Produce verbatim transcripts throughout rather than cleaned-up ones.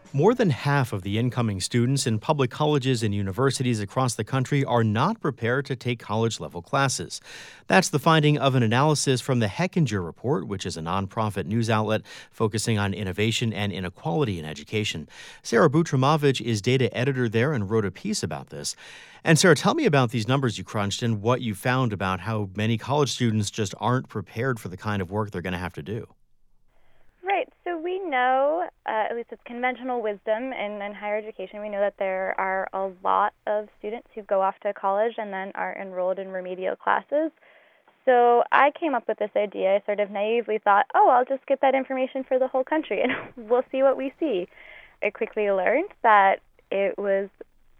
More than half of the incoming students in public colleges and universities across the country are not prepared to take college level classes. That's the finding of an analysis from the Hechinger Report, which is a nonprofit news outlet focusing on innovation and inequality in education. Sarah Butramovich is data editor there and wrote a piece about this. And Sarah, tell me about these numbers you crunched and what you found about how many college students just aren't prepared for the kind of work they're going to have to do. Right. So we know, uh, at least it's conventional wisdom in, in higher education, we know that there are a lot of students who go off to college and then are enrolled in remedial classes. So I came up with this idea. I sort of naively thought, oh, I'll just get that information for the whole country and we'll see what we see. I quickly learned that it was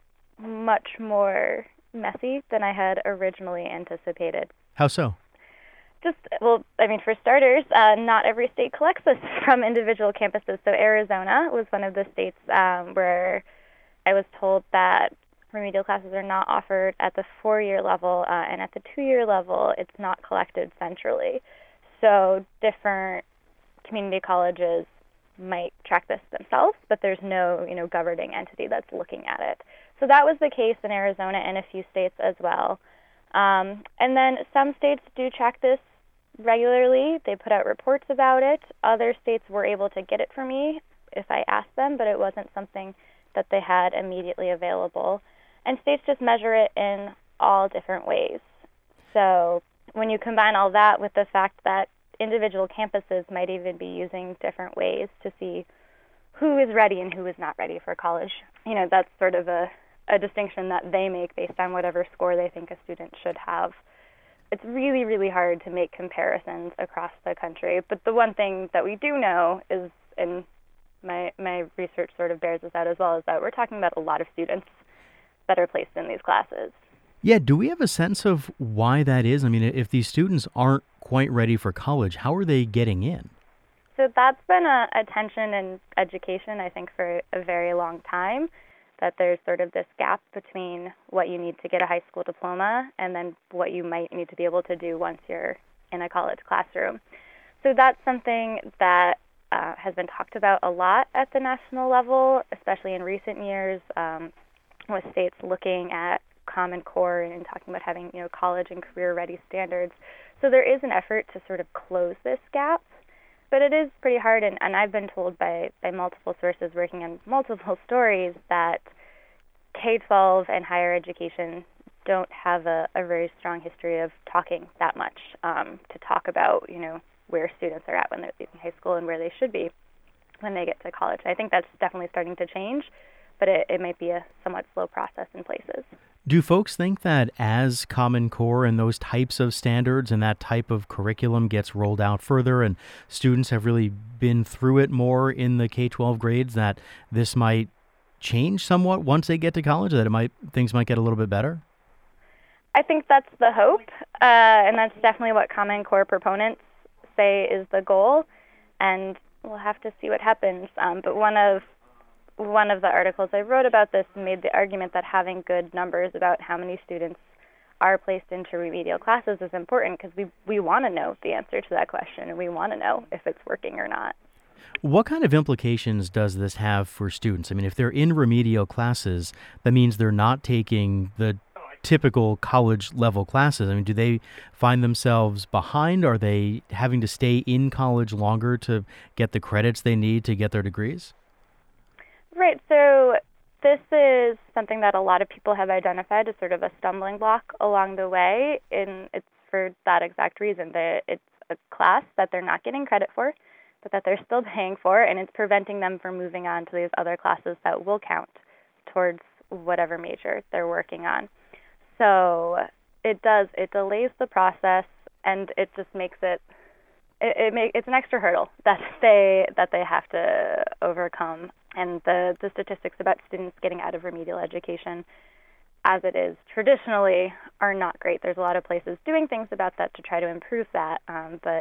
much more messy than I had originally anticipated. How so? Just, well, I mean, for starters, uh, not every state collects this from individual campuses. So Arizona was one of the states um, where I was told that remedial classes are not offered at the four-year level, uh, and at the two-year level, it's not collected centrally. So different community colleges might track this themselves, but there's no, you know, governing entity that's looking at it. So that was the case in Arizona and a few states as well. Um, and then some states do track this regularly. They put out reports about it. Other states were able to get it for me if I asked them, but it wasn't something that they had immediately available. And states just measure it in all different ways. So when you combine all that with the fact that individual campuses might even be using different ways to see who is ready and who is not ready for college, you know, that's sort of a a distinction that they make based on whatever score they think a student should have. It's really, really hard to make comparisons across the country. But the one thing that we do know is, and my my research sort of bears this out as well, is that we're talking about a lot of students that are placed in these classes. Yeah, do we have a sense of why that is? I mean, if these students aren't quite ready for college, how are they getting in? So that's been a, a tension in education, I think, for a very long time, that there's sort of this gap between what you need to get a high school diploma and then what you might need to be able to do once you're in a college classroom. So that's something that uh, has been talked about a lot at the national level, especially in recent years, um, with states looking at Common Core and talking about having, you know, college and career-ready standards. So there is an effort to sort of close this gap. But it is pretty hard, and, and I've been told by, by multiple sources working on multiple stories that K twelve and higher education don't have a, a very strong history of talking that much um, to talk about, you know, where students are at when they're leaving high school and where they should be when they get to college. I think that's definitely starting to change, but it, it might be a somewhat slow process in places. Do folks think that as Common Core and those types of standards and that type of curriculum gets rolled out further and students have really been through it more in the K twelve grades, that this might change somewhat once they get to college, that it might things might get a little bit better? I think that's the hope, uh, and that's definitely what Common Core proponents say is the goal, and we'll have to see what happens. Um, but one of One of the articles I wrote about this made the argument that having good numbers about how many students are placed into remedial classes is important because we, we want to know the answer to that question and we want to know if it's working or not. What kind of implications does this have for students? I mean, if they're in remedial classes, that means they're not taking the typical college level classes. I mean, do they find themselves behind? Are they having to stay in college longer to get the credits they need to get their degrees? Right, so this is something that a lot of people have identified as sort of a stumbling block along the way, and it's for that exact reason, that it's a class that they're not getting credit for, but that they're still paying for, and it's preventing them from moving on to these other classes that will count towards whatever major they're working on. So it does, it delays the process, and it just makes it It, it make, it's an extra hurdle that they that they have to overcome. And the, the statistics about students getting out of remedial education, as it is traditionally, are not great. There's a lot of places doing things about that to try to improve that, um, but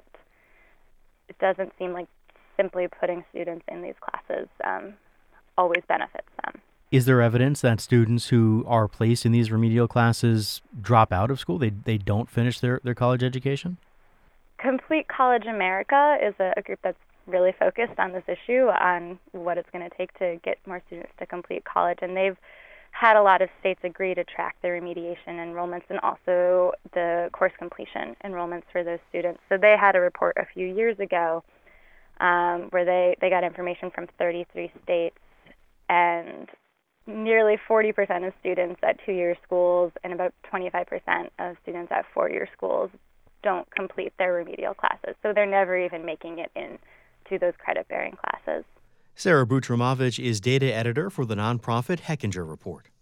it doesn't seem like simply putting students in these classes um, always benefits them. Is there evidence that students who are placed in these remedial classes drop out of school? They they don't finish their, their college education? Complete College America is a, a group that's really focused on this issue, on what it's going to take to get more students to complete college. And they've had a lot of states agree to track the remediation enrollments and also the course completion enrollments for those students. So they had a report a few years ago um, where they, they got information from thirty-three states, and nearly forty percent of students at two-year schools and about twenty-five percent of students at four-year schools don't complete their remedial classes. So they're never even making it into those credit-bearing classes. Sarah Butrimovich is data editor for the nonprofit Hechinger Report.